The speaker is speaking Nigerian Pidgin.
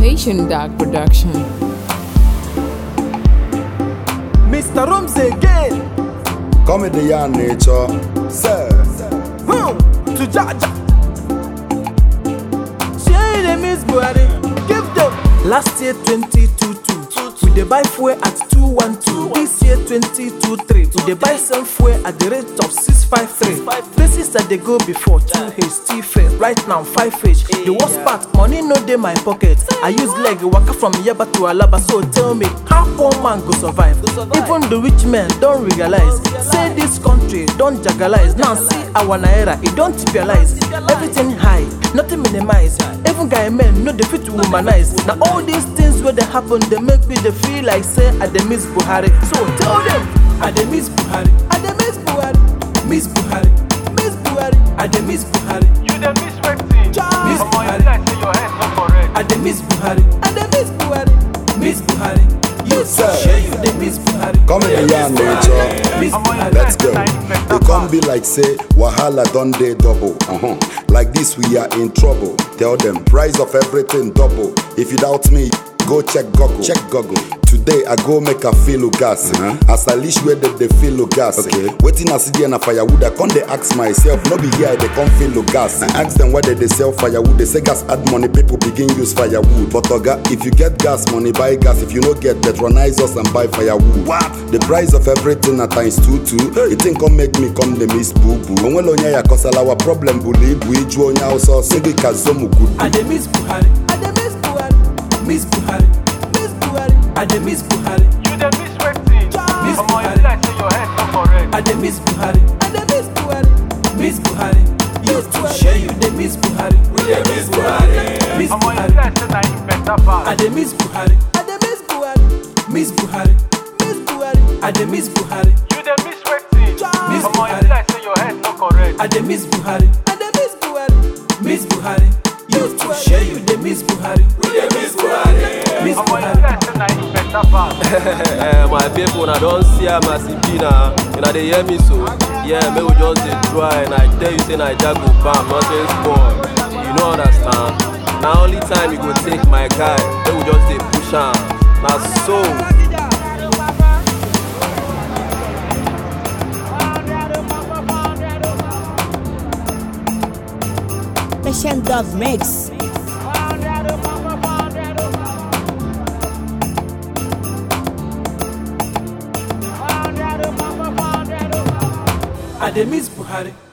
Nation Dark Production. Mr. Rooms again. Comedy and nature, sir. To Jaja. Share the Miss Buhari. Give them. Last year 2022. We dey buy fuel at 212. This year 2023. We dey buy some fuel at the rate of 653. Places that they go before 2H, T-Fair. Right now 5H. The worst part, money no dey my pocket. I use leg waka from Yaba to Alaba. So tell me, how poor man go survive? Even the rich men don't realize. Say this country don't jagalize. Now see our naira, it don't typialize. Everything high, nothing minimize. Even guy men no dey fit to womanize. Now all these things where they happen, they make me they feel like say I dey miss Buhari. So tell them, I dey miss Buhari. I dey miss Buhari. Miss Buhari. Miss Buhari. I dey miss Buhari. You dey miss wetin? Miss Buhari. Like say your head not correct. I dey miss Buhari. I dey miss Buhari. Miss Buhari. You say you dey miss Buhari. Comedy and nature, Miss Buhari. let's go. It can't be like say wahala done dey double. Like this we are in trouble. Tell them price of everything double. If you doubt me, go check Google. Check Google. Today I go make a feel gas. As I leash where they feel gas. Waiting I see there na firewood. I can't they ask myself. No be here they come feel gas. I ask them whether they sell firewood. They say gas add money. People begin use firewood. But oga, if you get gas money, buy gas. If you no get, patronize us and buy firewood. What? The price of everything at times 2. It ain't come make me come the miss boo boo. Onwelo nya ya kosala our problem bully bui juo nya also sigi kazomu good. I dey miss Buhari. I dey miss Buhari. Miss Buhari. Miss Buhari. I dey miss Buhari. You dey miss wetin? Miss You Buhari. like say your head not correct. I dey miss Buhari. I dey miss Buhari. Miss Buhari. You too share you dey miss Buhari. We dey miss Buhari. Miss You Buhari. like say na him better pass. I dey miss Buhari. I dey miss Buhari. Miss Buhari. Miss Buhari. I dey miss Buhari. You dey miss wetin? Miss You Buhari. like say your head not correct. I dey miss Buhari. I dey miss Buhari. Miss Buhari. You too share you dey miss Buhari. We dey miss Buhari. Miss You Buhari. like say na him better pass. My people, I don't see a massive dinner. You know they hear me so. Yeah, me we just dey try and I tell you say Naija go bam, nothing spoil. You no understand. Now only time you go take my guy, they will just dey push am. Na so. Nation Dark Mix. I dey miss Buhari.